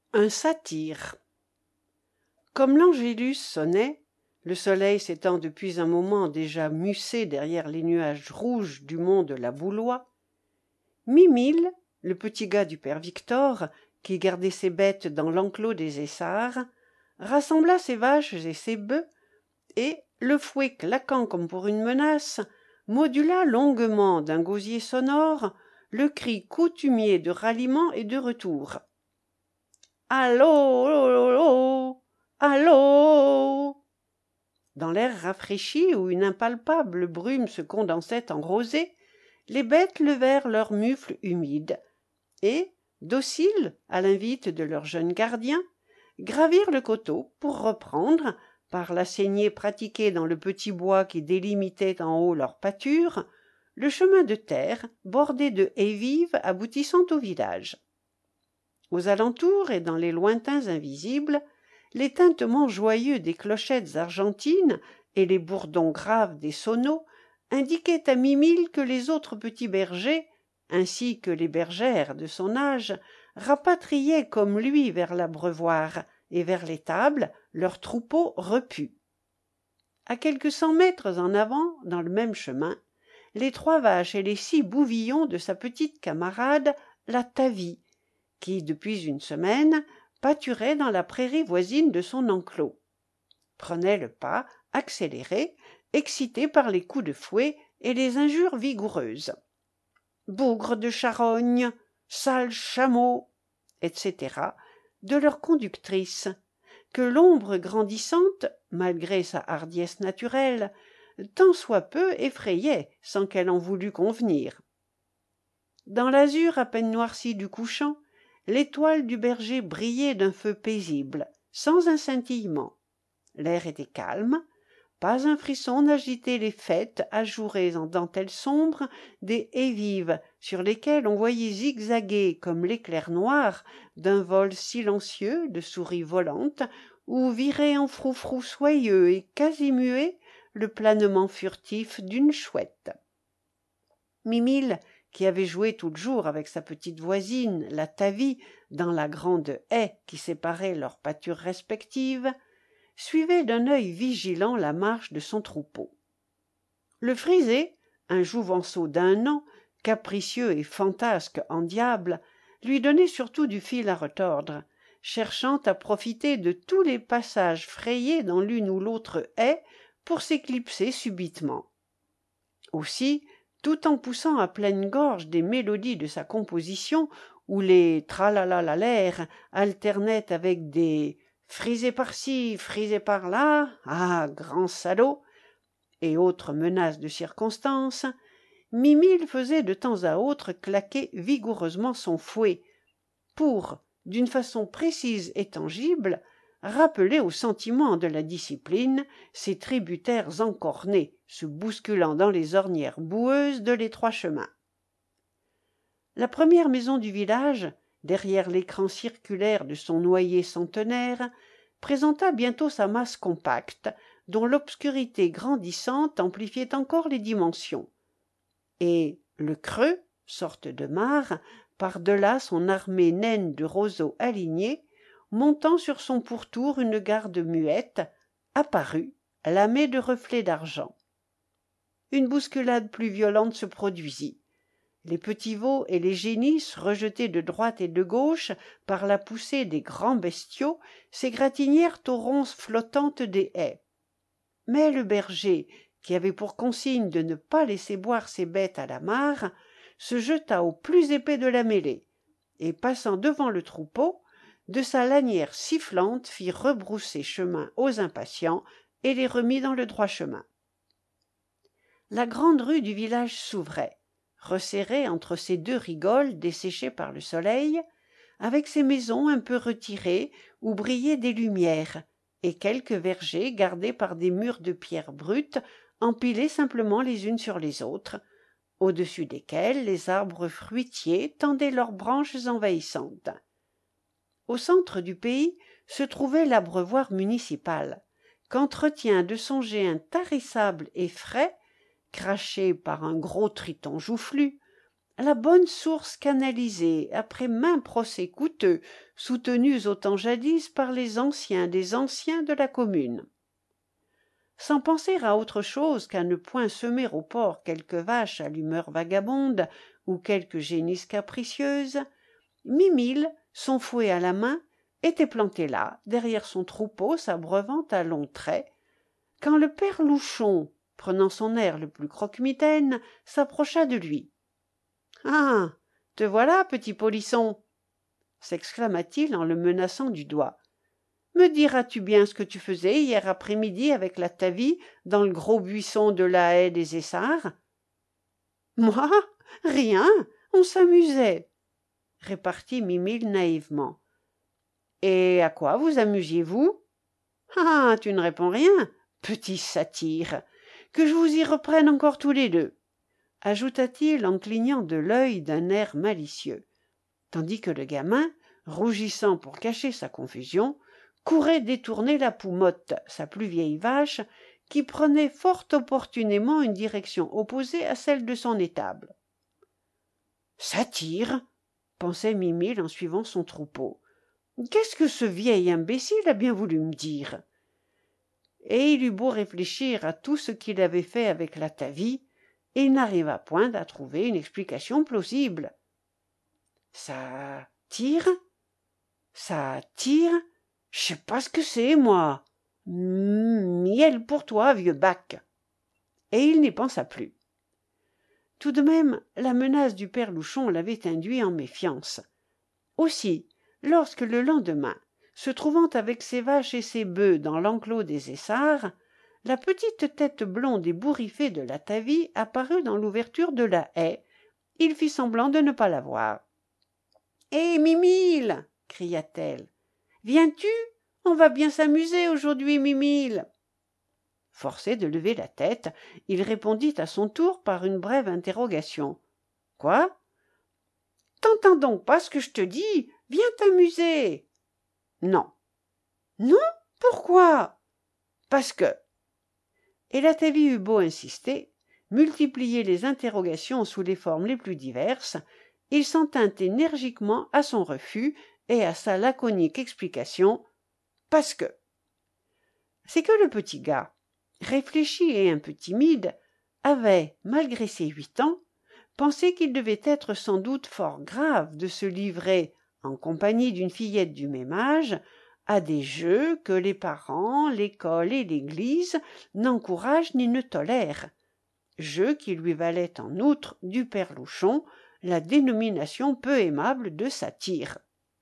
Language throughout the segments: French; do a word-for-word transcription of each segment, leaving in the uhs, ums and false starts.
Un satyre. Comme l'Angélus sonnait, le soleil s'étant depuis un moment déjà mussé derrière les nuages rouges du mont de la Boulois, Mimile, le petit gars du père Victor, qui gardait ses bêtes dans l'enclos des Essarts, rassembla ses vaches et ses bœufs, et, le fouet claquant comme pour une menace, modula longuement d'un gosier sonore le cri coutumier de ralliement et de retour. Allô, allô. Dans l'air rafraîchi où une impalpable brume se condensait en rosée, les bêtes levèrent leurs mufles humides et, dociles à l'invite de leur jeune gardien, gravirent le coteau pour reprendre, par la saignée pratiquée dans le petit bois qui délimitait en haut leur pâture, le chemin de terre bordé de haies vives aboutissant au village. Aux alentours et dans les lointains invisibles, les tintements joyeux des clochettes argentines et les bourdons graves des sonneaux indiquaient à Mimile que les autres petits bergers, ainsi que les bergères de son âge, rapatriaient comme lui vers l'abreuvoir et vers l'étable leurs troupeaux repus. À quelques cent mètres en avant, dans le même chemin, les trois vaches et les six bouvillons de sa petite camarade, la Tavie, qui, depuis une semaine, pâturait dans la prairie voisine de son enclos, prenait le pas, accéléré, excité par les coups de fouet et les injures vigoureuses. « Bougre de charogne, sale chameau !» et cætera, de leur conductrice, que l'ombre grandissante, malgré sa hardiesse naturelle, tant soit peu effrayait sans qu'elle en voulût convenir. Dans l'azur à peine noirci du couchant, l'étoile du berger brillait d'un feu paisible, sans un scintillement. L'air était calme, pas un frisson n'agitait les faîtes ajourées en dentelle sombre des haies vives sur lesquelles on voyait zigzaguer comme l'éclair noir d'un vol silencieux de souris volantes ou virer en froufrou soyeux et quasi muet le planement furtif d'une chouette. Mimile, qui avait joué tout le jour avec sa petite voisine, la Tavie, dans la grande haie qui séparait leurs pâtures respectives, suivait d'un œil vigilant la marche de son troupeau. Le frisé, un jouvenceau d'un an, capricieux et fantasque en diable, lui donnait surtout du fil à retordre, cherchant à profiter de tous les passages frayés dans l'une ou l'autre haie pour s'éclipser subitement. Aussi, tout en poussant à pleine gorge des mélodies de sa composition, où les tralalalalaires alternaient avec des frisés par-ci, frisés par-là, ah, grand salaud, et autres menaces de circonstance, Mimile faisait de temps à autre claquer vigoureusement son fouet, pour, d'une façon précise et tangible, rappeler au sentiment de la discipline ses tributaires encornés, se bousculant dans les ornières boueuses de l'étroit chemin. La première maison du village, derrière l'écran circulaire de son noyer centenaire, présenta bientôt sa masse compacte, dont l'obscurité grandissante amplifiait encore les dimensions. Et le creux, sorte de mare, par-delà son armée naine de roseaux alignés, montant sur son pourtour une garde muette, apparut, lamée de reflets d'argent. Une bousculade plus violente se produisit. Les petits veaux et les génisses, rejetés de droite et de gauche par la poussée des grands bestiaux, s'égratignèrent aux ronces flottantes des haies. Mais le berger, qui avait pour consigne de ne pas laisser boire ses bêtes à la mare, se jeta au plus épais de la mêlée, et passant devant le troupeau, de sa lanière sifflante fit rebrousser chemin aux impatients et les remit dans le droit chemin. La grande rue du village s'ouvrait, resserrée entre ses deux rigoles desséchées par le soleil, avec ses maisons un peu retirées où brillaient des lumières, et quelques vergers gardés par des murs de pierre brute empilés simplement les unes sur les autres, au-dessus desquels les arbres fruitiers tendaient leurs branches envahissantes. Au centre du pays se trouvait l'abreuvoir municipal, qu'entretient de son jet intarissable et frais, craché par un gros triton joufflu, la bonne source canalisée après maints procès coûteux, soutenus autant jadis par les anciens des anciens de la commune. Sans penser à autre chose qu'à ne point semer au port quelques vaches à l'humeur vagabonde ou quelques génisses capricieuses, Mimile, son fouet à la main, était planté là, derrière son troupeau, s'abreuvant à longs traits, quand le père Louchon, prenant son air le plus croque-mitaine, s'approcha de lui. « Ah, te voilà, petit polisson !» s'exclama-t-il en le menaçant du doigt. « Me diras-tu bien ce que tu faisais hier après-midi avec la Tavie dans le gros buisson de la haie des Essarts ?»« Moi ? Rien, on s'amusait !» répartit Mimile naïvement. « Et à quoi vous amusiez-vous ? Ah, tu ne réponds rien, petit satyre, que je vous y reprenne encore tous les deux, ajouta-t-il en clignant de l'œil d'un air malicieux, tandis que le gamin, rougissant pour cacher sa confusion, courait détourner la Poumotte, sa plus vieille vache, qui prenait fort opportunément une direction opposée à celle de son étable. « Satyre !» pensait Mimile en suivant son troupeau. « Qu'est-ce que ce vieil imbécile a bien voulu me dire ?» Et il eut beau réfléchir à tout ce qu'il avait fait avec la Tavie, il n'arriva point à trouver une explication plausible. « Ça tire ? Ça tire ? Je sais pas ce que c'est, moi. Mmh, miel pour toi, vieux bac !» Et il n'y pensa plus. Tout de même, la menace du père Louchon l'avait induit en méfiance. Aussi, lorsque le lendemain, se trouvant avec ses vaches et ses bœufs dans l'enclos des Essarts, la petite tête blonde et bourriffée de la Tavie apparut dans l'ouverture de la haie, il fit semblant de ne pas la voir. « Hé, Mimile !» cria-t-elle. « Viens-tu ? On va bien s'amuser aujourd'hui, Mimile !» Forcé de lever la tête, il répondit à son tour par une brève interrogation. « Quoi ? T'entends donc pas ce que je te dis ? Viens t'amuser !»« Non. »« Non ? Pourquoi ? » ?»« Parce que. » Et la Tavie eut beau insister, multiplier les interrogations sous les formes les plus diverses, il s'en tint énergiquement à son refus et à sa laconique explication « parce que ». C'est que le petit gars, réfléchi et un peu timide, avait, malgré ses huit ans, pensé qu'il devait être sans doute fort grave de se livrer, en compagnie d'une fillette du même âge, à des jeux que les parents, l'école et l'Église n'encouragent ni ne tolèrent, jeux qui lui valaient en outre du père Louchon la dénomination peu aimable de satyre.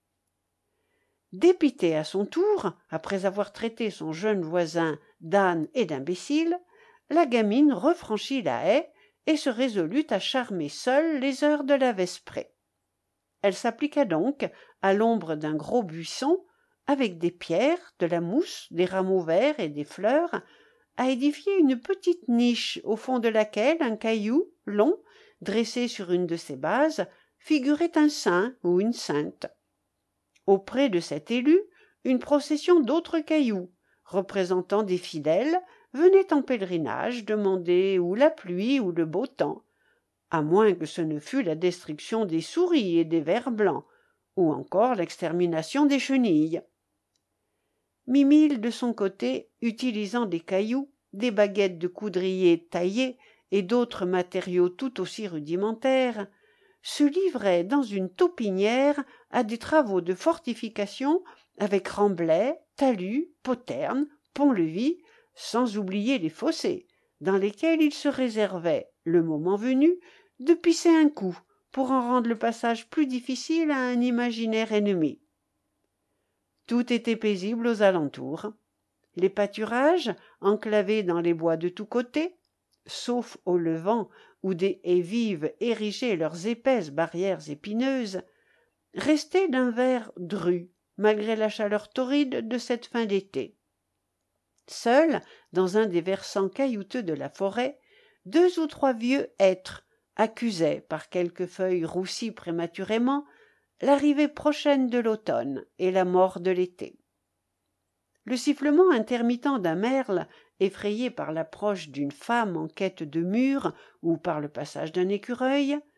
Dépitée à son tour, après avoir traité son jeune voisin d'âne et d'imbécile, la gamine refranchit la haie et se résolut à charmer seule les heures de la vesprée. Elle s'appliqua donc, à l'ombre d'un gros buisson, avec des pierres, de la mousse, des rameaux verts et des fleurs, à édifier une petite niche au fond de laquelle un caillou long, dressé sur une de ses bases, figurait un saint ou une sainte. Auprès de cet élu, une procession d'autres cailloux, représentant des fidèles, venait en pèlerinage demander ou la pluie ou le beau temps, à moins que ce ne fût la destruction des souris et des vers blancs, ou encore l'extermination des chenilles. Mimile, de son côté, utilisant des cailloux, des baguettes de coudrier taillées et d'autres matériaux tout aussi rudimentaires, se livrait dans une taupinière à des travaux de fortification avec remblais, talus, poternes, pont-levis, sans oublier les fossés, dans lesquels il se réservait, le moment venu, de pisser un coup pour en rendre le passage plus difficile à un imaginaire ennemi. Tout était paisible aux alentours. Les pâturages, enclavés dans les bois de tous côtés, sauf au levant où des haies vives érigeaient leurs épaisses barrières épineuses, restaient d'un vert dru, malgré la chaleur torride de cette fin d'été. Seuls, dans un des versants caillouteux de la forêt, deux ou trois vieux hêtres accusaient, par quelques feuilles roussies prématurément, l'arrivée prochaine de l'automne et la mort de l'été. Le sifflement intermittent d'un merle, effrayé par l'approche d'une femme en quête de mûres ou par le passage d'un écureuil,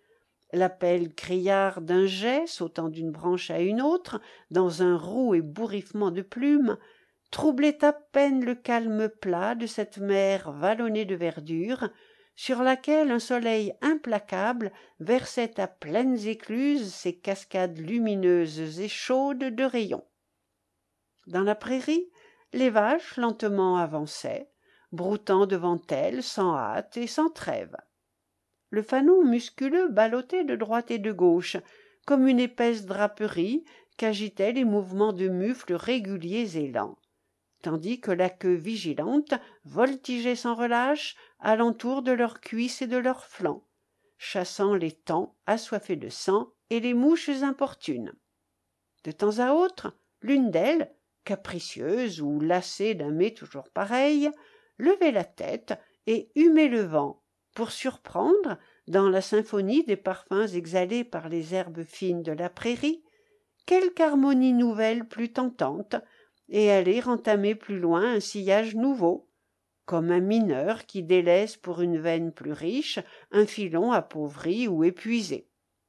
L'appel criard d'un geai sautant d'une branche à une autre, dans un roux ébouriffement de plumes, troublait à peine le calme plat de cette mer vallonnée de verdure, sur laquelle un soleil implacable versait à pleines écluses ses cascades lumineuses et chaudes de rayons. Dans la prairie, les vaches lentement avançaient, broutant devant elles sans hâte et sans trêve. Le fanon musculeux ballottait de droite et de gauche, comme une épaisse draperie qu'agitaient les mouvements de mufles réguliers et lents, tandis que la queue vigilante voltigeait sans relâche alentour de leurs cuisses et de leurs flancs, chassant les taons assoiffés de sang et les mouches importunes. De temps à autre, l'une d'elles, capricieuse ou lassée d'un mets toujours pareil, levait la tête et humait le vent pour surprendre, dans la symphonie des parfums exhalés par les herbes fines de la prairie, quelque harmonie nouvelle plus tentante, et aller entamer plus loin un sillage nouveau, comme un mineur qui délaisse pour une veine plus riche un filon appauvri ou épuisé.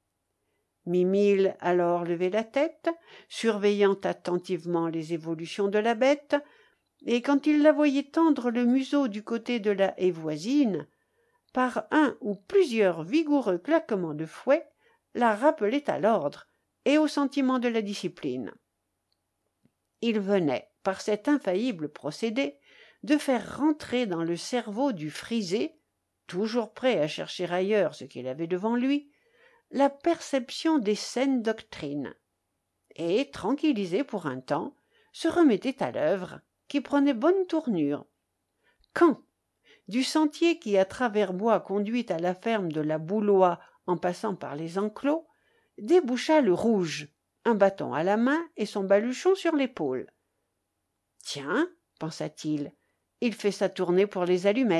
Mimile alors levait la tête, surveillant attentivement les évolutions de la bête, et quand il la voyait tendre le museau du côté de la haie voisine, par un ou plusieurs vigoureux claquements de fouet, la rappelait à l'ordre et au sentiment de la discipline. Il venait, par cet infaillible procédé, de faire rentrer dans le cerveau du frisé, toujours prêt à chercher ailleurs ce qu'il avait devant lui, la perception des saines doctrines, et, tranquillisé pour un temps, se remettait à l'œuvre, qui prenait bonne tournure. Quand, du sentier qui à travers bois conduit à la ferme de la Boulois en passant par les enclos, déboucha le rouge, un bâton à la main et son baluchon sur l'épaule. « Tiens, pensa-t-il, il fait sa tournée pour les allumettes. »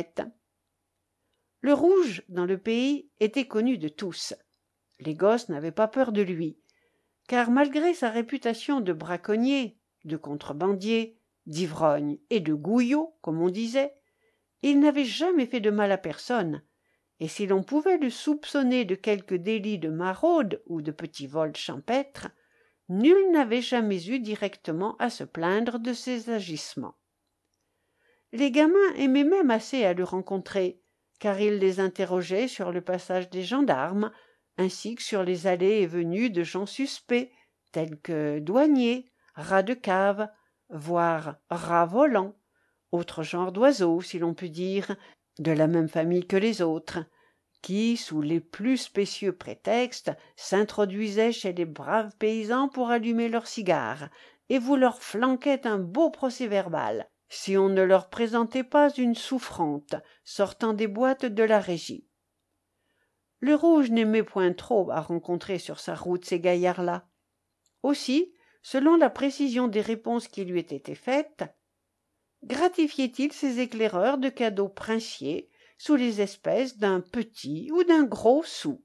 Le rouge, dans le pays, était connu de tous. Les gosses n'avaient pas peur de lui, car malgré sa réputation de braconnier, de contrebandier, d'ivrogne et de gouillot, comme on disait, il n'avait jamais fait de mal à personne, et si l'on pouvait le soupçonner de quelque délit de maraude ou de petit vol champêtre, nul n'avait jamais eu directement à se plaindre de ses agissements. Les gamins aimaient même assez à le rencontrer, car il les interrogeait sur le passage des gendarmes, ainsi que sur les allées et venues de gens suspects, tels que douaniers, rats de cave, voire rats volants, autre genre d'oiseaux, si l'on peut dire, de la même famille que les autres, qui, sous les plus spécieux prétextes, s'introduisaient chez les braves paysans pour allumer leurs cigares, et vous leur flanquaient un beau procès-verbal, si on ne leur présentait pas une souffrante sortant des boîtes de la régie. Le rouge n'aimait point trop à rencontrer sur sa route ces gaillards-là. Aussi, selon la précision des réponses qui lui étaient faites, gratifiait-il ses éclaireurs de cadeaux princiers sous les espèces d'un petit ou d'un gros sou.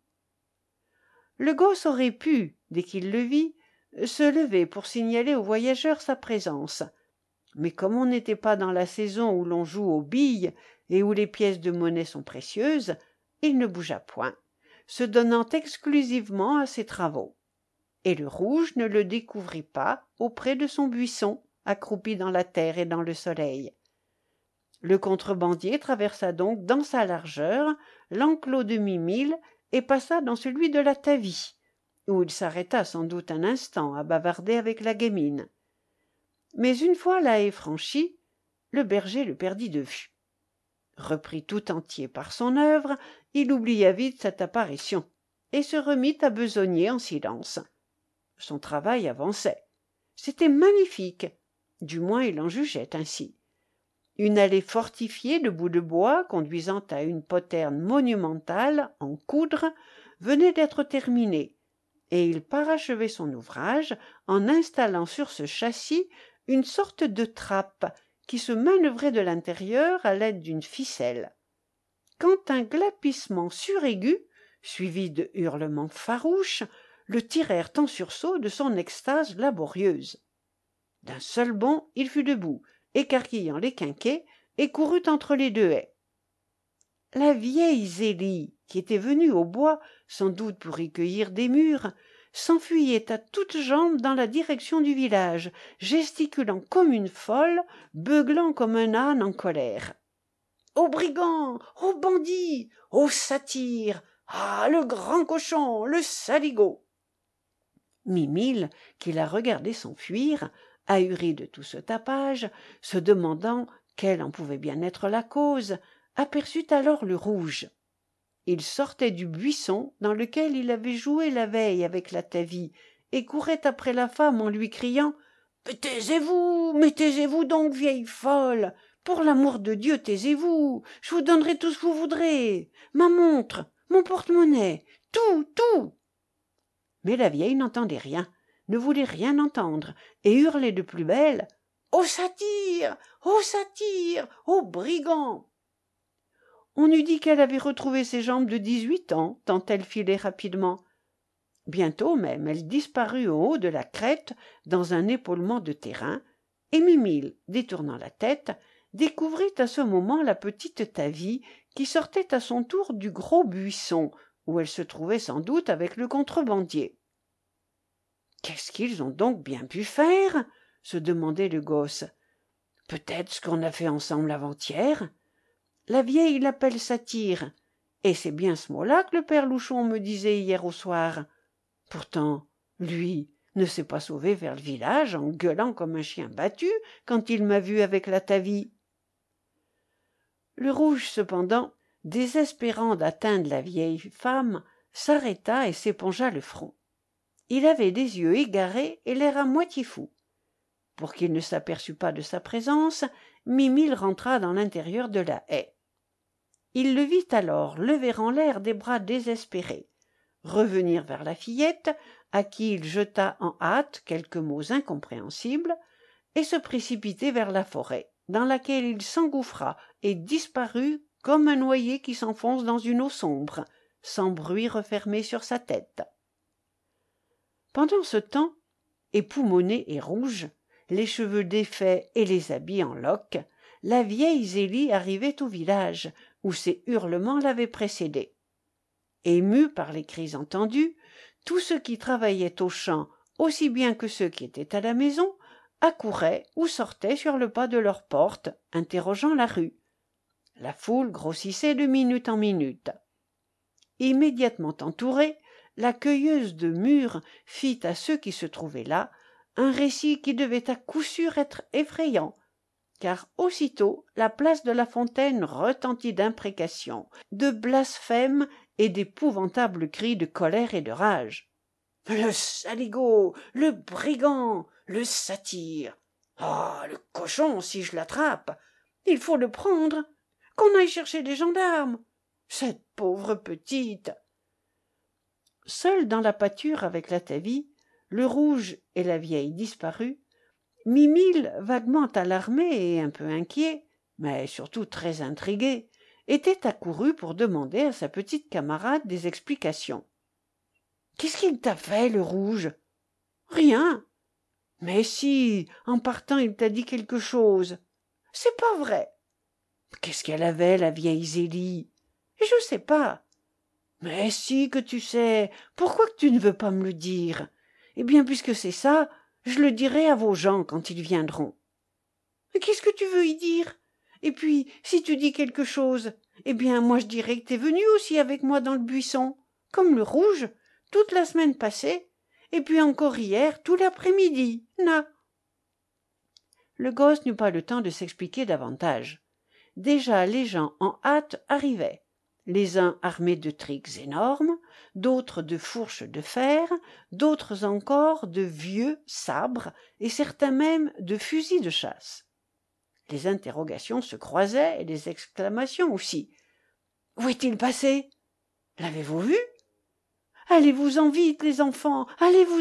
Le gosse aurait pu, dès qu'il le vit, se lever pour signaler aux voyageurs sa présence, mais comme on n'était pas dans la saison où l'on joue aux billes et où les pièces de monnaie sont précieuses, il ne bougea point, se donnant exclusivement à ses travaux, et le rouge ne le découvrit pas auprès de son buisson, accroupi dans la terre et dans le soleil. Le contrebandier traversa donc dans sa largeur l'enclos de Mimile et passa dans celui de la Tavie, où il s'arrêta sans doute un instant à bavarder avec la gamine. Mais une fois la haie franchie, le berger le perdit de vue. Repris tout entier par son œuvre, il oublia vite cette apparition et se remit à besogner en silence. Son travail avançait. C'était magnifique, du moins il en jugeait ainsi. Une allée fortifiée de bouts de bois conduisant à une poterne monumentale en coudre venait d'être terminée, et il parachevait son ouvrage en installant sur ce châssis une sorte de trappe qui se manœuvrait de l'intérieur à l'aide d'une ficelle. Quand un glapissement suraigu, suivi de hurlements farouches, le tirèrent en sursaut de son extase laborieuse. D'un seul bond, il fut debout, écarquillant les quinquets, et courut entre les deux haies. La vieille Zélie, qui était venu au bois, sans doute pour y cueillir des mûres, s'enfuyait à toutes jambes dans la direction du village, gesticulant comme une folle, beuglant comme un âne en colère. « Aux brigands! Aux bandits! Aux satyres! Ah, le grand cochon! Le saligaud !» Mimile, qui la regardait s'enfuir, ahuri de tout ce tapage, se demandant quelle en pouvait bien être la cause, aperçut alors le rouge. Il sortait du buisson dans lequel il avait joué la veille avec la Tavie et courait après la femme en lui criant « Mais taisez-vous, mais taisez-vous donc, vieille folle! Pour l'amour de Dieu, taisez-vous! Je vous donnerai tout ce que vous voudrez! Ma montre, mon porte-monnaie, tout, tout !» Mais la vieille n'entendait rien, ne voulait rien entendre, et hurlait de plus belle « Aux satyres! Aux satyres! Aux brigands !» On eût dit qu'elle avait retrouvé ses jambes de dix-huit ans, tant elle filait rapidement. Bientôt même, elle disparut au haut de la crête, dans un épaulement de terrain, et Mimile, détournant la tête, découvrit à ce moment la petite Tavie, qui sortait à son tour du gros buisson, où elle se trouvait sans doute avec le contrebandier. « Qu'est-ce qu'ils ont donc bien pu faire ?» se demandait le gosse. « Peut-être ce qu'on a fait ensemble avant-hier. La vieille l'appelle satire, et c'est bien ce mot-là que le père Louchon me disait hier au soir. Pourtant, lui ne s'est pas sauvé vers le village en gueulant comme un chien battu quand il m'a vu avec la Tavie. » Le rouge, cependant, désespérant d'atteindre la vieille femme, s'arrêta et s'épongea le front. Il avait des yeux égarés et l'air à moitié fou. Pour qu'il ne s'aperçût pas de sa présence, Mimile rentra dans l'intérieur de la haie. Il le vit alors lever en l'air des bras désespérés, revenir vers la fillette, à qui il jeta en hâte quelques mots incompréhensibles, et se précipiter vers la forêt, dans laquelle il s'engouffra et disparut comme un noyé qui s'enfonce dans une eau sombre, sans bruit refermé sur sa tête. Pendant ce temps, époumonée et rouge, les cheveux défaits et les habits en loques, la vieille Zélie arrivait au village, où ses hurlements l'avaient précédée. Émus par les cris entendus, tous ceux qui travaillaient aux champs, aussi bien que ceux qui étaient à la maison, accouraient ou sortaient sur le pas de leur porte, interrogeant la rue. La foule grossissait de minute en minute. Immédiatement entourée, la cueilleuse de mûres fit à ceux qui se trouvaient là un récit qui devait à coup sûr être effrayant, car aussitôt la place de la fontaine retentit d'imprécations, de blasphèmes et d'épouvantables cris de colère et de rage. « Le saligaud, le brigand, le satyre! Ah, le cochon, si je l'attrape! Il faut le prendre! Qu'on aille chercher des gendarmes! Cette pauvre petite !» Seul dans la pâture avec la Tavie, le rouge et la vieille disparus, Mimile, vaguement alarmé et un peu inquiet, mais surtout très intrigué, était accouru pour demander à sa petite camarade des explications. « Qu'est-ce qu'il t'a fait, le rouge ?»« Rien. »« Mais si, en partant, il t'a dit quelque chose. »« C'est pas vrai. »« Qu'est-ce qu'elle avait, la vieille Zélie ?»« Je sais pas. »« Mais si que tu sais, pourquoi que tu ne veux pas me le dire ? Eh bien, puisque c'est ça, je le dirai à vos gens quand ils viendront. »« Mais qu'est-ce que tu veux y dire ? Et puis, si tu dis quelque chose, eh bien, moi je dirai que t'es venu aussi avec moi dans le buisson, comme le rouge, toute la semaine passée, et puis encore hier, tout l'après-midi, na. » Le gosse n'eut pas le temps de s'expliquer davantage. Déjà les gens en hâte arrivaient, les uns armés de triques énormes, d'autres de fourches de fer, d'autres encore de vieux sabres, et certains même de fusils de chasse. Les interrogations se croisaient et les exclamations aussi. « Où est-il passé ? L'avez-vous vu ? Allez-vous-en vite, les enfants, allez-vous-en !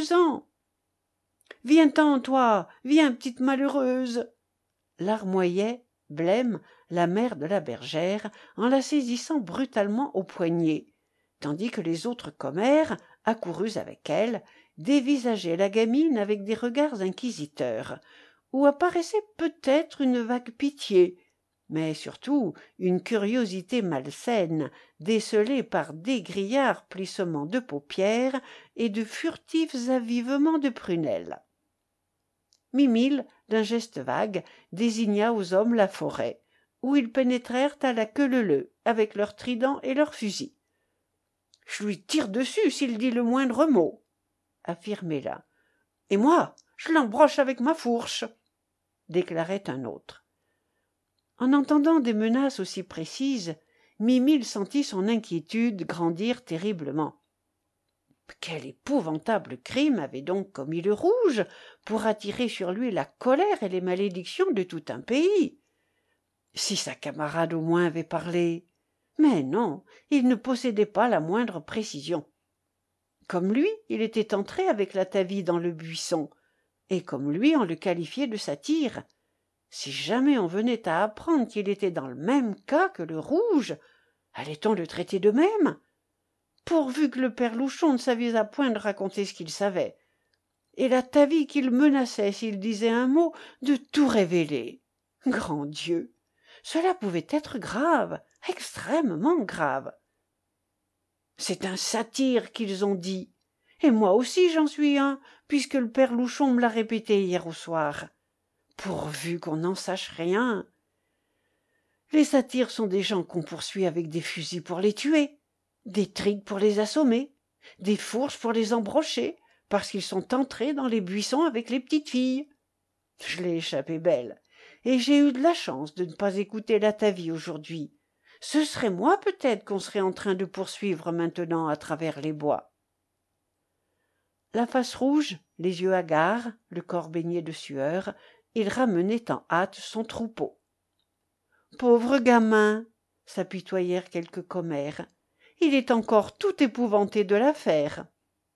Viens-t'en, toi, viens, petite malheureuse !» larmoyait blême la mère de la bergère en la saisissant brutalement au poignet, tandis que les autres commères, accourus avec elle, dévisageaient la gamine avec des regards inquisiteurs, où apparaissait peut-être une vague pitié, mais surtout une curiosité malsaine, décelée par d'égrilllards plissements de paupières et de furtifs avivements de prunelles. Mimile, d'un geste vague, désigna aux hommes la forêt, où ils pénétrèrent à la queue leu-leu, avec leurs tridents et leurs fusils. « Je lui tire dessus s'il dit le moindre mot, » affirmait l'un. « Et moi, je l'embroche avec ma fourche, » déclarait un autre. En entendant des menaces aussi précises, Mimile sentit son inquiétude grandir terriblement. Quel épouvantable crime avait donc commis le Rouge pour attirer sur lui la colère et les malédictions de tout un pays? Si sa camarade au moins avait parlé. Mais non, il ne possédait pas la moindre précision. Comme lui, il était entré avec l'atavi dans le buisson, et comme lui on le qualifiait de satyre. Si jamais on venait à apprendre qu'il était dans le même cas que le Rouge, allait-on le traiter de même? Pourvu que le père Louchon ne s'avisât point de raconter ce qu'il savait, et l'atavi qu'il menaçait s'il disait un mot de tout révéler. Grand Dieu! Cela pouvait être grave, extrêmement grave. C'est un satyre qu'ils ont dit, et moi aussi j'en suis un, puisque le père Louchon me l'a répété hier au soir. Pourvu qu'on n'en sache rien. Les satyres sont des gens qu'on poursuit avec des fusils pour les tuer, des trigues pour les assommer, des fourches pour les embrocher, parce qu'ils sont entrés dans les buissons avec les petites filles. Je l'ai échappé belle, et j'ai eu de la chance de ne pas écouter l'atavi aujourd'hui. Ce serait moi peut-être qu'on serait en train de poursuivre maintenant à travers les bois. La face rouge, les yeux hagards, le corps baigné de sueur, il ramenait en hâte son troupeau. « Pauvre gamin !» s'apitoyèrent quelques commères. « Il est encore tout épouvanté de l'affaire. »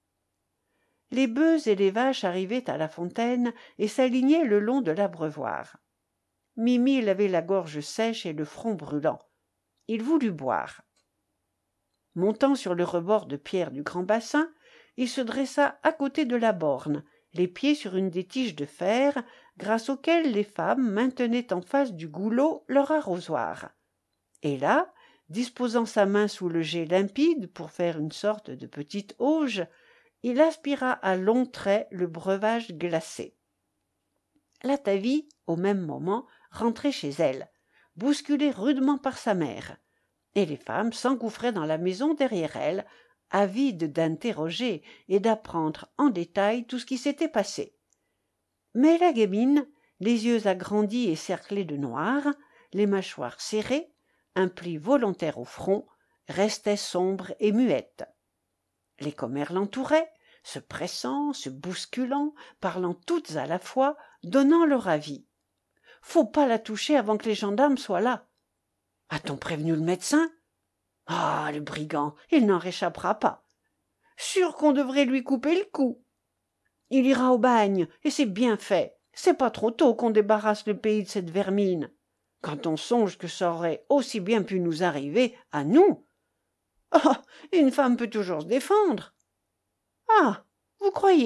Les bœufs et les vaches arrivaient à la fontaine et s'alignaient le long de l'abreuvoir. Mimile avait la gorge sèche et le front brûlant. Il voulut boire. Montant sur le rebord de pierre du grand bassin, il se dressa à côté de la borne, les pieds sur une des tiges de fer, grâce auxquelles les femmes maintenaient en face du goulot leur arrosoir. Et là, disposant sa main sous le jet limpide pour faire une sorte de petite auge, il aspira à longs traits le breuvage glacé. L'atavi, au même moment, rentrait chez elle, bousculée rudement par sa mère, et les femmes s'engouffraient dans la maison derrière elle, avides d'interroger et d'apprendre en détail tout ce qui s'était passé. Mais la gamine, les yeux agrandis et cerclés de noir, les mâchoires serrées, un pli volontaire au front, restait sombre et muette. Les commères l'entouraient, se pressant, se bousculant, parlant toutes à la fois, donnant leur avis. « Faut pas la toucher avant que les gendarmes soient là. »« A-t-on prévenu le médecin ?»« Ah, le brigand, il n'en réchappera pas. Sûr qu'on devrait lui couper le cou. Il ira au bagne, et c'est bien fait. C'est pas trop tôt qu'on débarrasse le pays de cette vermine. Quand on songe que ça aurait aussi bien pu nous arriver à nous. Oh, une femme peut toujours se défendre. » « Ah, vous croyez ?»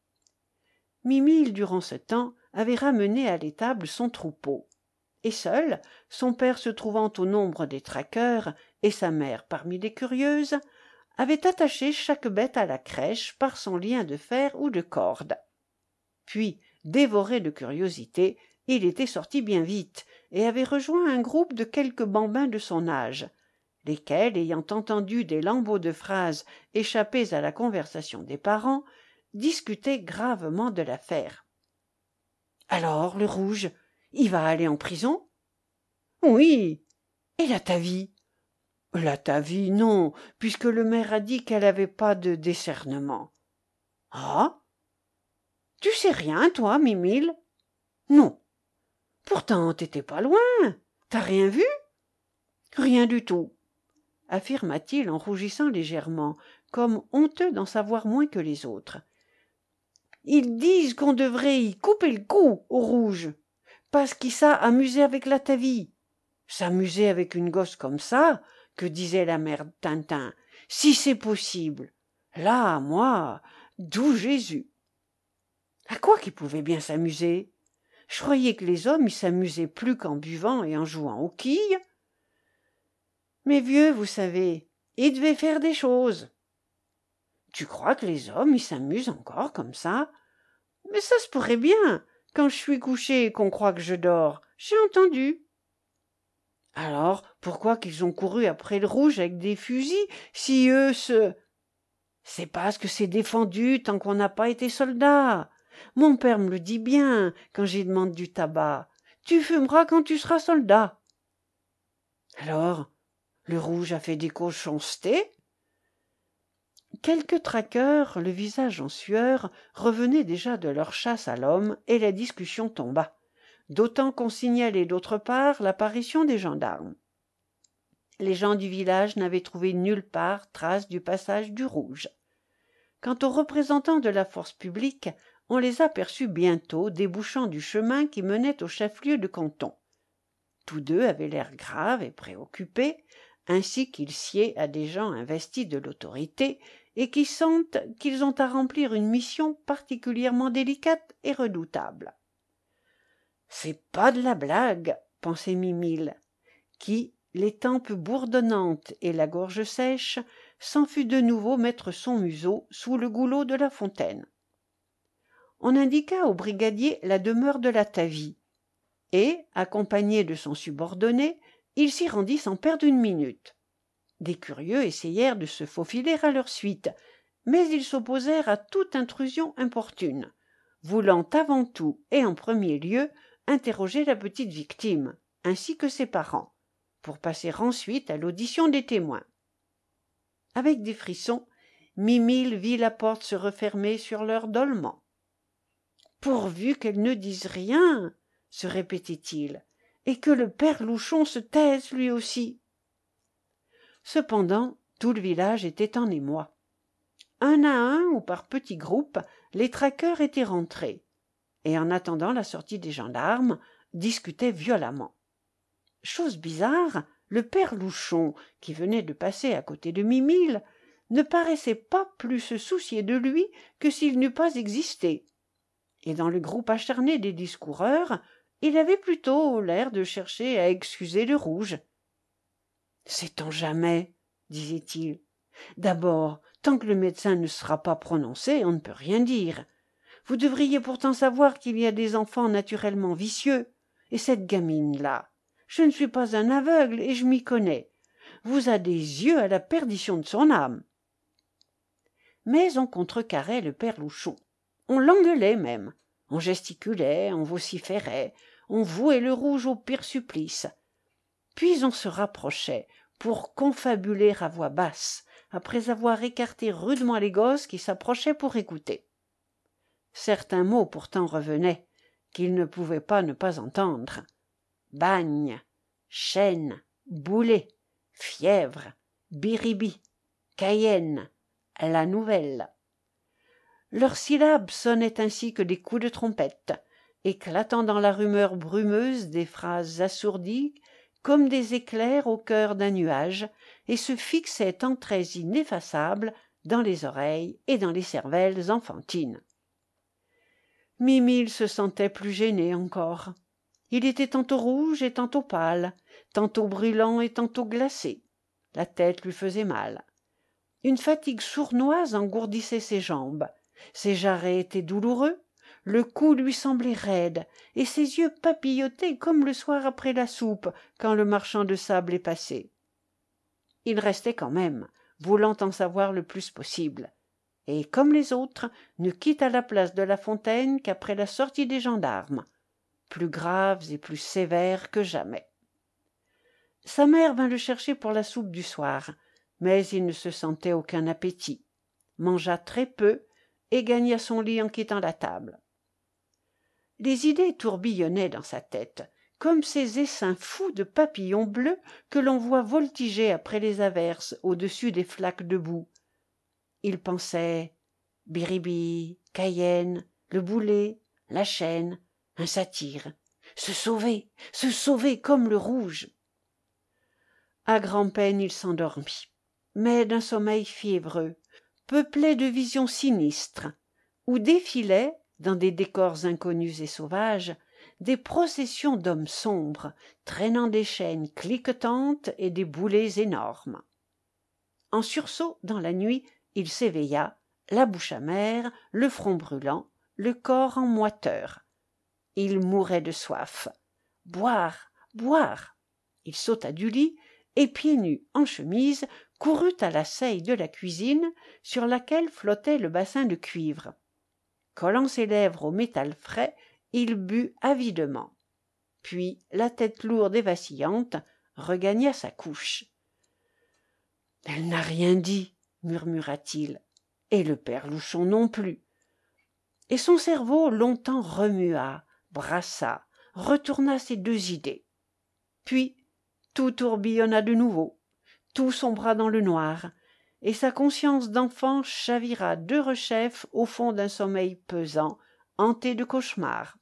Mimile, durant ce temps, avait ramené à l'étable son troupeau. Et seul, son père se trouvant au nombre des traqueurs et sa mère parmi les curieuses, avait attaché chaque bête à la crèche par son lien de fer ou de corde. Puis, dévoré de curiosité, il était sorti bien vite et avait rejoint un groupe de quelques bambins de son âge, lesquels, ayant entendu des lambeaux de phrases échappés à la conversation des parents, discutaient gravement de l'affaire. « Alors, le Rouge, il va aller en prison ?»« Oui. Et l'atavi ?»« L'atavi, non, puisque le maire a dit qu'elle n'avait pas de décernement. »« Ah ? Tu sais rien, toi, Mimile ? » ?»« Non. Pourtant, t'étais pas loin. T'as rien vu ? » ?»« Rien du tout. » affirma-t-il en rougissant légèrement, comme honteux d'en savoir moins que les autres. « Ils disent qu'on devrait y couper le cou au Rouge, parce qu'il s'a amusé avec l'atavi. S'amuser avec une gosse comme ça, que disait la mère Tintin, si c'est possible. Là, moi, d'où Jésus. À quoi qu'il pouvait bien s'amuser? Je croyais que les hommes, ils s'amusaient plus qu'en buvant et en jouant aux quilles. Mais vieux, vous savez, ils devaient faire des choses. Tu crois que les hommes, ils s'amusent encore comme ça? Mais ça se pourrait bien. Quand je suis couché et qu'on croit que je dors, j'ai entendu. Alors, pourquoi qu'ils ont couru après le rouge avec des fusils, si eux se... C'est parce que c'est défendu tant qu'on n'a pas été soldat. Mon père me le dit bien quand j'y demande du tabac. Tu fumeras quand tu seras soldat. Alors, le rouge a fait des cochoncetés? Quelques traqueurs, le visage en sueur, revenaient déjà de leur chasse à l'homme, et la discussion tomba, d'autant qu'on signalait d'autre part l'apparition des gendarmes. Les gens du village n'avaient trouvé nulle part trace du passage du rouge. Quant aux représentants de la force publique, on les aperçut bientôt débouchant du chemin qui menait au chef-lieu de canton. Tous deux avaient l'air graves et préoccupés, ainsi qu'ils sied à des gens investis de l'autorité et qui sentent qu'ils ont à remplir une mission particulièrement délicate et redoutable. « C'est pas de la blague, » pensait Mimile, qui, les tempes bourdonnantes et la gorge sèche, s'en fut de nouveau mettre son museau sous le goulot de la fontaine. On indiqua au brigadier la demeure de la Tavie, et, accompagné de son subordonné, il s'y rendit sans perdre une minute. Des curieux essayèrent de se faufiler à leur suite, mais ils s'opposèrent à toute intrusion importune, voulant avant tout et en premier lieu interroger la petite victime, ainsi que ses parents, pour passer ensuite à l'audition des témoins. Avec des frissons, Mimile vit la porte se refermer sur leur dolman. « Pourvu qu'elle ne dise rien !» se répétait-il, « et que le père Louchon se taise lui aussi !» Cependant, tout le village était en émoi. Un à un ou par petits groupes, les traqueurs étaient rentrés, et en attendant la sortie des gendarmes, discutaient violemment. Chose bizarre, le père Louchon, qui venait de passer à côté de Mimile, ne paraissait pas plus se soucier de lui que s'il n'eût pas existé, et dans le groupe acharné des discoureurs, il avait plutôt l'air de chercher à excuser le rouge. « Sait-on jamais ?» disait-il. « D'abord, tant que le médecin ne sera pas prononcé, on ne peut rien dire. Vous devriez pourtant savoir qu'il y a des enfants naturellement vicieux, et cette gamine-là, je ne suis pas un aveugle et je m'y connais, vous a des yeux à la perdition de son âme. » Mais on contrecarrait le père Louchon, on l'engueulait même, on gesticulait, on vociférait, on vouait le rouge au pire supplice. Puis on se rapprochait pour confabuler à voix basse, après avoir écarté rudement les gosses qui s'approchaient pour écouter. Certains mots pourtant revenaient, qu'ils ne pouvaient pas ne pas entendre. Bagne, chêne, boulet, fièvre, biribi, cayenne, la nouvelle. Leurs syllabes sonnaient ainsi que des coups de trompette, éclatant dans la rumeur brumeuse des phrases assourdies comme des éclairs au cœur d'un nuage, et se fixaient en traits ineffaçables dans les oreilles et dans les cervelles enfantines. Mimile se sentait plus gêné encore. Il était tantôt rouge et tantôt pâle, tantôt brûlant et tantôt glacé. La tête lui faisait mal. Une fatigue sournoise engourdissait ses jambes. Ses jarrets étaient douloureux, le cou lui semblait raide, et ses yeux papillotaient comme le soir après la soupe, quand le marchand de sable est passé. Il restait quand même, voulant en savoir le plus possible, et, comme les autres, ne quitta la place de la Fontaine qu'après la sortie des gendarmes, plus graves et plus sévères que jamais. Sa mère vint le chercher pour la soupe du soir, mais il ne se sentait aucun appétit, mangea très peu et gagna son lit en quittant la table. Les idées tourbillonnaient dans sa tête, comme ces essaims fous de papillons bleus que l'on voit voltiger après les averses au-dessus des flaques de boue. Il pensait biribi, cayenne, le boulet, la chaîne, un satyre, se sauver, se sauver comme le rouge. À grand-peine il s'endormit, mais d'un sommeil fiévreux, peuplé de visions sinistres, où défilaient, dans des décors inconnus et sauvages, des processions d'hommes sombres, traînant des chaînes cliquetantes et des boulets énormes. En sursaut, dans la nuit, il s'éveilla, la bouche amère, le front brûlant, le corps en moiteur. Il mourait de soif. Boire, boire. Il sauta du lit et, pieds nus en chemise, courut à la seille de la cuisine sur laquelle flottait le bassin de cuivre. Collant ses lèvres au métal frais, il but avidement. Puis, la tête lourde et vacillante, regagna sa couche. « Elle n'a rien dit, » murmura-t-il, « et le père Louchon non plus. » Et son cerveau longtemps remua, brassa, retourna ses deux idées. Puis, tout tourbillonna de nouveau, tout sombra dans le noir, et sa conscience d'enfant chavira derechef au fond d'un sommeil pesant, hanté de cauchemars.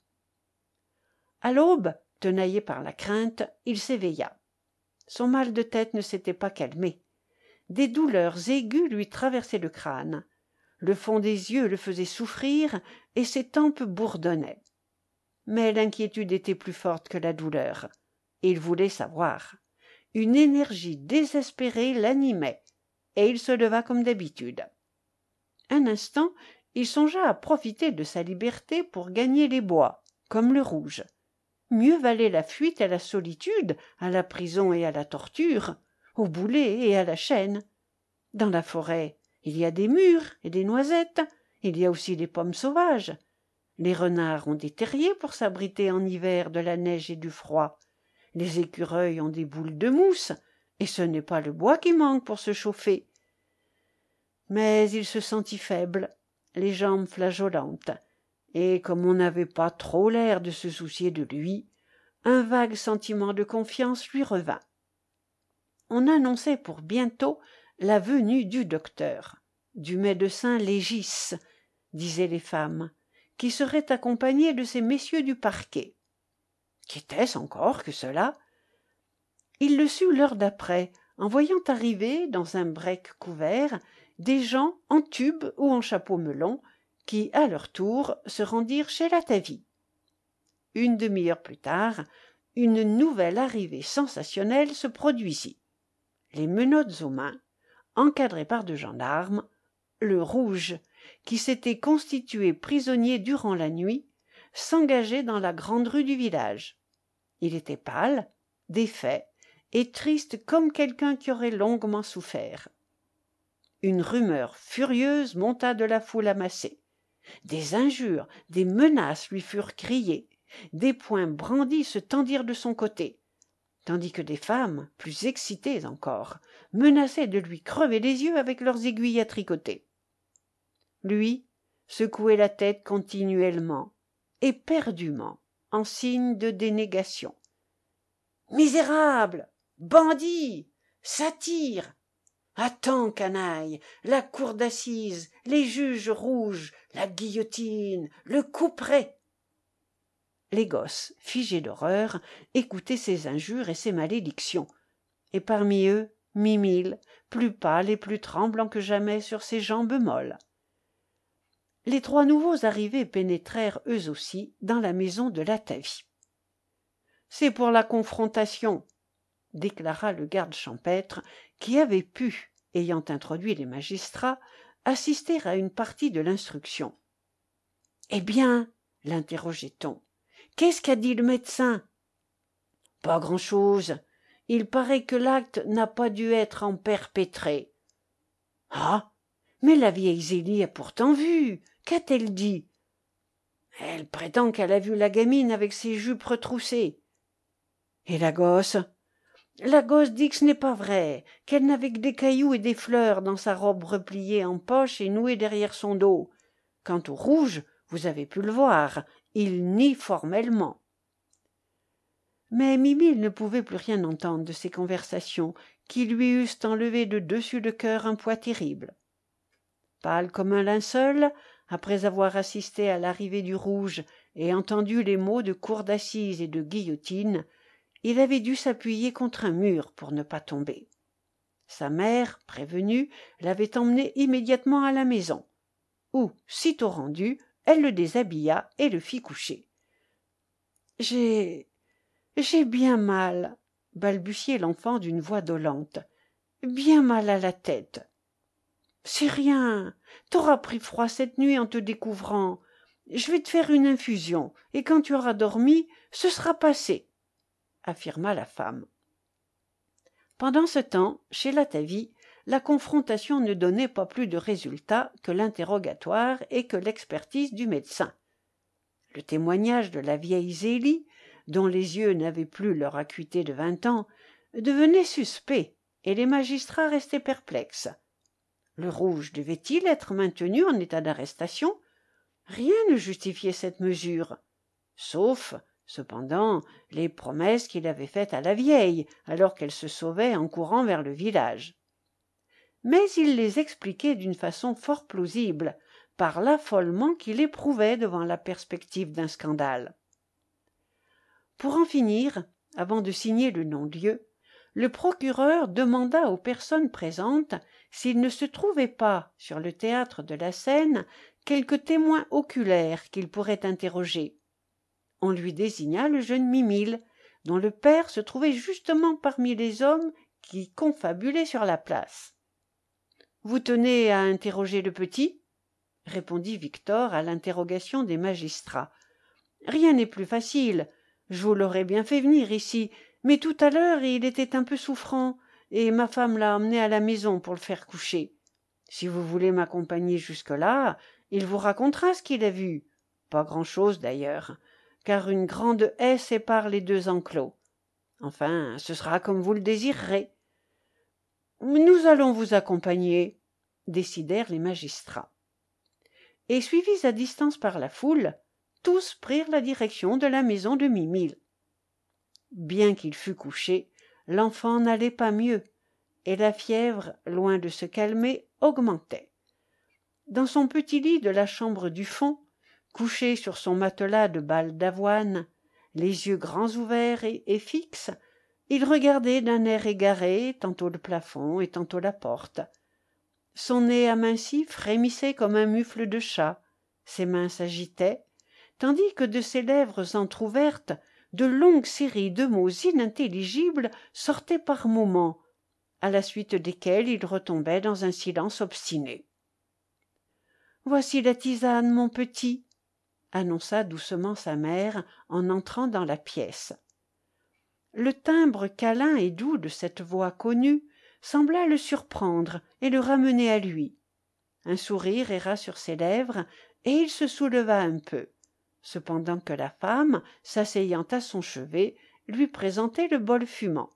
À l'aube, tenaillé par la crainte, il s'éveilla. Son mal de tête ne s'était pas calmé. Des douleurs aiguës lui traversaient le crâne. Le fond des yeux le faisait souffrir et ses tempes bourdonnaient. Mais l'inquiétude était plus forte que la douleur. Il voulait savoir. Une énergie désespérée l'animait, et il se leva comme d'habitude. Un instant, il songea à profiter de sa liberté pour gagner les bois, comme le rouge. Mieux valait la fuite à la solitude, à la prison et à la torture, au boulet et à la chaîne. Dans la forêt, il y a des mûres et des noisettes, il y a aussi des pommes sauvages. Les renards ont des terriers pour s'abriter en hiver de la neige et du froid. Les écureuils ont des boules de mousse, et ce n'est pas le bois qui manque pour se chauffer. Mais il se sentit faible, les jambes flageolantes, et comme on n'avait pas trop l'air de se soucier de lui, un vague sentiment de confiance lui revint. On annonçait pour bientôt la venue du docteur, du médecin légiste, disaient les femmes, qui serait accompagné de ces messieurs du parquet. Qu'était-ce encore que cela? Il le sut l'heure d'après, en voyant arriver, dans un break couvert, des gens en tube ou en chapeau melon, qui, à leur tour, se rendirent chez Latavie. Une demi-heure plus tard, une nouvelle arrivée sensationnelle se produisit. Les menottes aux mains, encadrés par deux gendarmes, le Rouge, qui s'était constitué prisonnier durant la nuit, s'engageait dans la grande rue du village. Il était pâle, défait et triste comme quelqu'un qui aurait longuement souffert. Une rumeur furieuse monta de la foule amassée. Des injures, des menaces lui furent criées, des poings brandis se tendirent de son côté, tandis que des femmes, plus excitées encore, menaçaient de lui crever les yeux avec leurs aiguilles à tricoter. Lui secouait la tête continuellement, éperdument, en signe de dénégation. « Misérable! Bandit! Satyre! Attends, canaille, la cour d'assises, les juges rouges, la guillotine, le couperet !» Les gosses, figés d'horreur, écoutaient ces injures et ces malédictions, et parmi eux, Mimile, plus pâle et plus tremblant que jamais sur ses jambes molles. Les trois nouveaux arrivés pénétrèrent eux aussi dans la maison de Latavie. « C'est pour la confrontation », déclara le garde champêtre, qui avait pu, ayant introduit les magistrats, assister à une partie de l'instruction. « Eh bien, l'interrogeait-on, qu'est-ce qu'a dit le médecin ? » ?»« Pas grand-chose. Il paraît que l'acte n'a pas dû être en perpétré. »« Ah, mais la vieille Zélie a pourtant vu. Qu'a-t-elle dit ? » ?»« Elle prétend qu'elle a vu la gamine avec ses jupes retroussées. »« Et la gosse ? » ?»« La gosse dit que ce n'est pas vrai, qu'elle n'avait que des cailloux et des fleurs dans sa robe repliée en poche et nouée derrière son dos. Quant au Rouge, vous avez pu le voir, il nie formellement. » Mais Mimile ne pouvait plus rien entendre de ces conversations qui lui eussent enlevé de dessus le cœur un poids terrible. Pâle comme un linceul, après avoir assisté à l'arrivée du Rouge et entendu les mots de cour d'assises et de guillotine, il avait dû s'appuyer contre un mur pour ne pas tomber. Sa mère, prévenue, l'avait emmené immédiatement à la maison, où, sitôt rendu, elle le déshabilla et le fit coucher. J'ai... j'ai bien mal, balbutiait l'enfant d'une voix dolente. Bien mal à la tête. C'est rien. T'auras pris froid cette nuit en te découvrant. Je vais te faire une infusion, et quand tu auras dormi, ce sera passé, affirma la femme. Pendant ce temps, chez Latavi, la confrontation ne donnait pas plus de résultat que l'interrogatoire et que l'expertise du médecin. Le témoignage de la vieille Zélie, dont les yeux n'avaient plus leur acuité de vingt ans, devenait suspect, et les magistrats restaient perplexes. Le rouge devait-il être maintenu en état d'arrestation? Rien ne justifiait cette mesure, sauf, cependant, les promesses qu'il avait faites à la vieille, alors qu'elle se sauvait en courant vers le village. Mais il les expliquait d'une façon fort plausible, par l'affolement qu'il éprouvait devant la perspective d'un scandale. Pour en finir, avant de signer le non-lieu, le procureur demanda aux personnes présentes s'il ne se trouvait pas, sur le théâtre de la scène, quelque témoin oculaire qu'il pourrait interroger. On lui désigna le jeune Mimile, dont le père se trouvait justement parmi les hommes qui confabulaient sur la place. « Vous tenez à interroger le petit ?» répondit Victor à l'interrogation des magistrats. « Rien n'est plus facile. Je vous l'aurais bien fait venir ici, mais tout à l'heure il était un peu souffrant, et ma femme l'a emmené à la maison pour le faire coucher. Si vous voulez m'accompagner jusque-là, il vous racontera ce qu'il a vu. Pas grand-chose d'ailleurs, car une grande haie sépare les deux enclos. Enfin, ce sera comme vous le désirerez. »« Nous allons vous accompagner, » décidèrent les magistrats. Et suivis à distance par la foule, tous prirent la direction de la maison de Mimile. Bien qu'il fût couché, l'enfant n'allait pas mieux, et la fièvre, loin de se calmer, augmentait. Dans son petit lit de la chambre du fond, couché sur son matelas de balles d'avoine, les yeux grands ouverts et, et fixes, il regardait d'un air égaré tantôt le plafond et tantôt la porte. Son nez aminci frémissait comme un mufle de chat, ses mains s'agitaient, tandis que de ses lèvres entr'ouvertes, de longues séries de mots inintelligibles sortaient par moments, à la suite desquels il retombait dans un silence obstiné. « Voici la tisane, mon petit, » annonça doucement sa mère en entrant dans la pièce. Le timbre câlin et doux de cette voix connue sembla le surprendre et le ramener à lui. Un sourire erra sur ses lèvres et il se souleva un peu, cependant que la femme, s'asseyant à son chevet, lui présentait le bol fumant.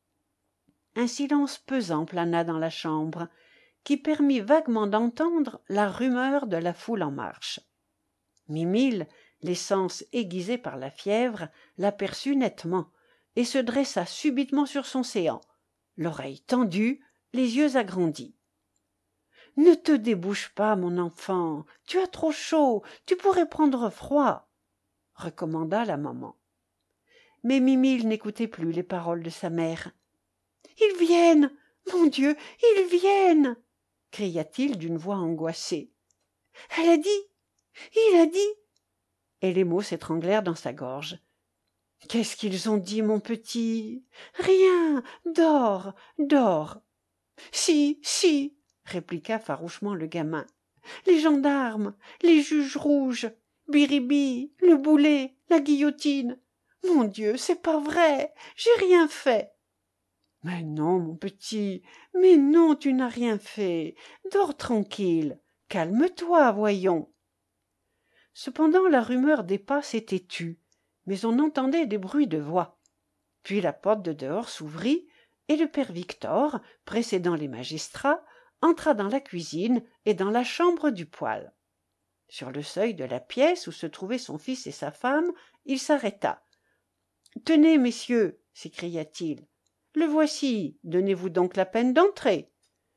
Un silence pesant plana dans la chambre, qui permit vaguement d'entendre la rumeur de la foule en marche. Mimile, les sens aiguisés par la fièvre, l'aperçut nettement et se dressa subitement sur son séant, l'oreille tendue, les yeux agrandis. « Ne te débouche pas, mon enfant, tu as trop chaud, tu pourrais prendre froid, » recommanda la maman. Mais Mimile n'écoutait plus les paroles de sa mère. « Ils viennent, mon Dieu, ils viennent !» cria-t-il d'une voix angoissée. « Elle a dit, il a dit !» Et les mots s'étranglèrent dans sa gorge. « Qu'est-ce qu'ils ont dit, mon petit ? Rien, dors, dors. »« Si, si !» répliqua farouchement le gamin. « Les gendarmes, les juges rouges, Biribi, le boulet, la guillotine. Mon Dieu, c'est pas vrai, j'ai rien fait. »« Mais non, mon petit, mais non, tu n'as rien fait. Dors tranquille, calme-toi, voyons. » Cependant la rumeur des pas s'était tue, mais on entendait des bruits de voix. Puis la porte de dehors s'ouvrit, et le père Victor, précédant les magistrats, entra dans la cuisine et dans la chambre du poêle. Sur le seuil de la pièce où se trouvaient son fils et sa femme, il s'arrêta. « Tenez, messieurs, s'écria-t-il, le voici, donnez-vous donc la peine d'entrer. »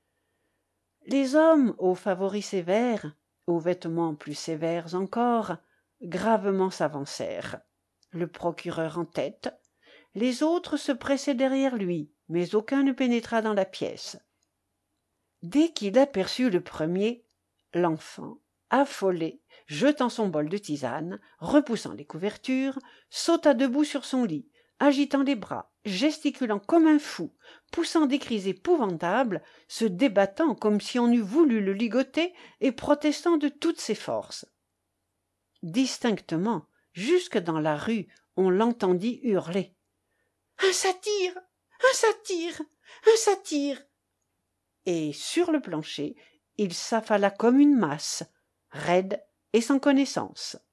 Les hommes aux favoris sévères, aux vêtements plus sévères encore, gravement s'avancèrent, le procureur en tête. Les autres se pressaient derrière lui, mais aucun ne pénétra dans la pièce. Dès qu'il aperçut le premier, l'enfant, affolé, jetant son bol de tisane, repoussant les couvertures, sauta debout sur son lit, agitant les bras, gesticulant comme un fou, poussant des cris épouvantables, se débattant comme si on eût voulu le ligoter et protestant de toutes ses forces. Distinctement, jusque dans la rue, on l'entendit hurler. « Un satyre! Un satyre! Un satyre !» Et sur le plancher, il s'affala comme une masse, raide et sans connaissance.